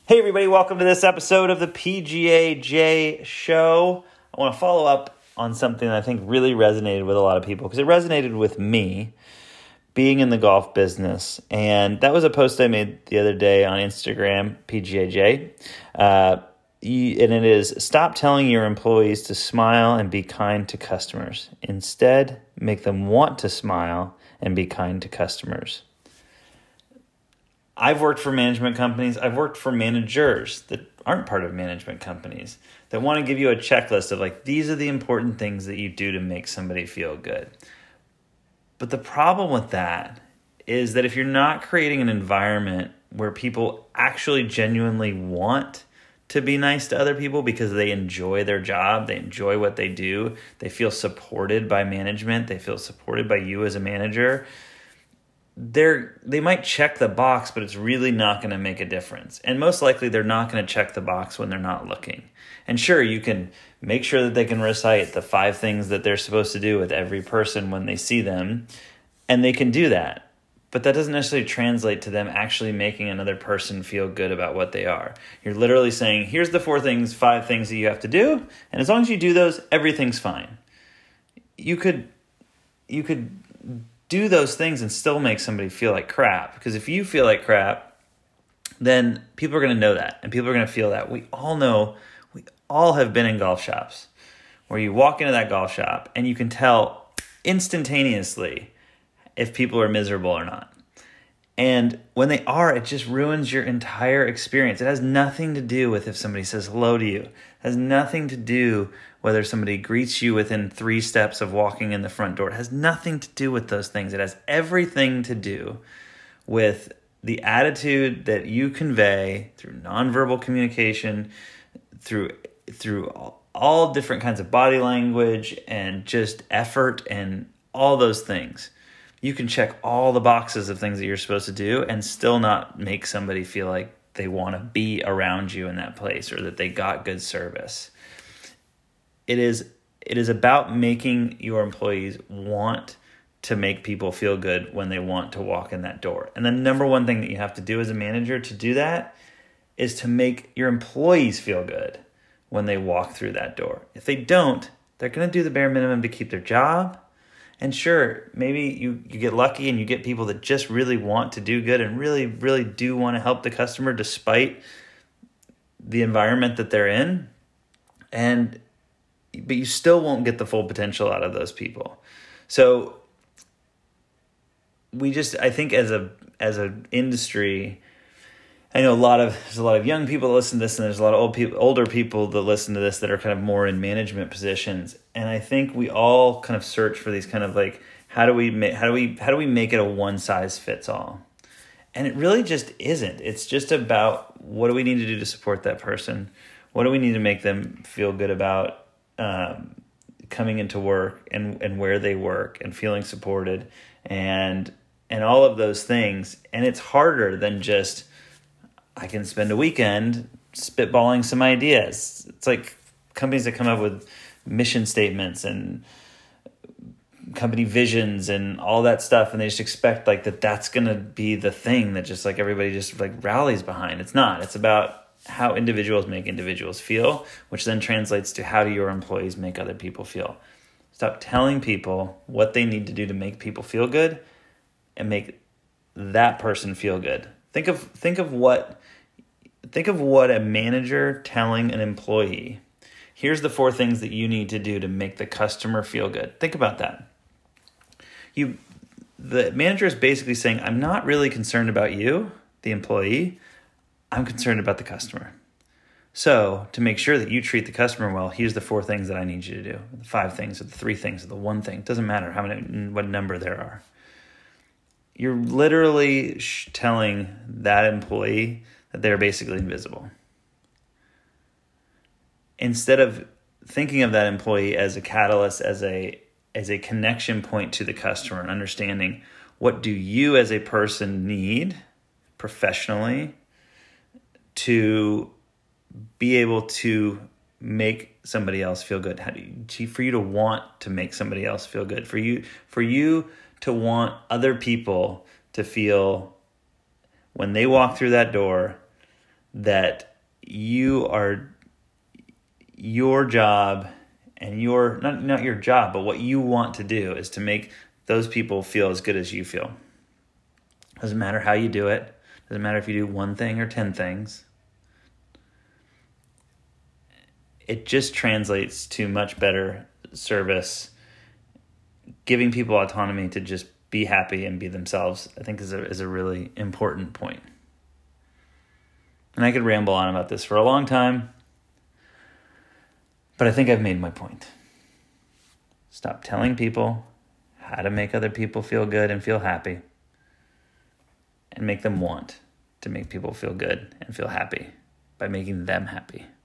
Hey everybody, welcome to this episode of the PGAJ Show. I want to follow up on something that I think really resonated with a lot of people because it resonated with me being in the golf business. And that was a post I made the other day on Instagram, PGAJ. And it is, stop telling your employees to smile and be kind to customers. Instead, make them want to smile and be kind to customers. I've worked for management companies. I've worked for managers that aren't part of management companies that want to give you a checklist of like, these are the important things that you do to make somebody feel good. But the problem with that is that if you're not creating an environment where people actually genuinely want to be nice to other people because they enjoy their job, they enjoy what they do, they feel supported by management, they feel supported by you as a manager, they might check the box, but it's really not going to make a difference. And most likely they're not going to check the box when they're not looking. And sure, you can make sure that they can recite the 5 things that they're supposed to do with every person when they see them, and they can do that. But that doesn't necessarily translate to them actually making another person feel good about what they are. You're literally saying, here's the 5 things that you have to do, and as long as you do those, everything's fine. You could do those things and still make somebody feel like crap. Because if you feel like crap, then people are going to know that. And people are going to feel that. We all have been in golf shops where you walk into that golf shop and you can tell instantaneously if people are miserable or not. And when they are, it just ruins your entire experience. It has nothing to do with if somebody says hello to you. It has nothing to do whether somebody greets you within 3 steps of walking in the front door. It has nothing to do with those things. It has everything to do with the attitude that you convey through nonverbal communication, through all different kinds of body language and just effort and all those things. You can check all the boxes of things that you're supposed to do and still not make somebody feel like they want to be around you in that place or that they got good service. It is about making your employees want to make people feel good when they want to walk in that door. And the number one thing that you have to do as a manager to do that is to make your employees feel good when they walk through that door. If they don't, they're going to do the bare minimum to keep their job. And sure, maybe you get lucky and you get people that just really want to do good and really, really do want to help the customer despite the environment that they're in. But you still won't get the full potential out of those people. So I think as an industry, I know there's a lot of young people that listen to this, and there's a lot of older people that listen to this that are kind of more in management positions. And I think we all kind of search for these kind of like, how do we make it a one size fits all? And it really just isn't. It's just about, what do we need to do to support that person? What do we need to make them feel good about coming into work and where they work and feeling supported and all of those things. And it's harder than just, I can spend a weekend spitballing some ideas. It's like companies that come up with mission statements and company visions and all that stuff, and they just expect like that's going to be the thing that just like everybody just like rallies behind. It's not. It's about how individuals make individuals feel, which then translates to how do your employees make other people feel. Stop telling people what they need to do to make people feel good and make that person feel good. Think of what a manager telling an employee, here's the 4 things that you need to do to make the customer feel good. Think about that. The manager is basically saying, I'm not really concerned about you, the employee. I'm concerned about the customer. So to make sure that you treat the customer well, here's the 4 things that I need you to do. The 5 things or the 3 things or the 1 thing. It doesn't matter what number there are. You're literally telling that employee that they're basically invisible. Instead of thinking of that employee as a catalyst, as a connection point to the customer and understanding, what do you as a person need professionally to be able to make somebody else feel good? For you to want to make somebody else feel good, for you to want other people to feel when they walk through that door that your job and not your job, but what you want to do is to make those people feel as good as you feel. Doesn't matter how you do it. Doesn't matter if you do one thing or 10 things. It just translates to much better service. Giving people autonomy to just be happy and be themselves, I think is a really important point. And I could ramble on about this for a long time, but I think I've made my point. Stop telling people how to make other people feel good and feel happy, and make them want to make people feel good and feel happy by making them happy.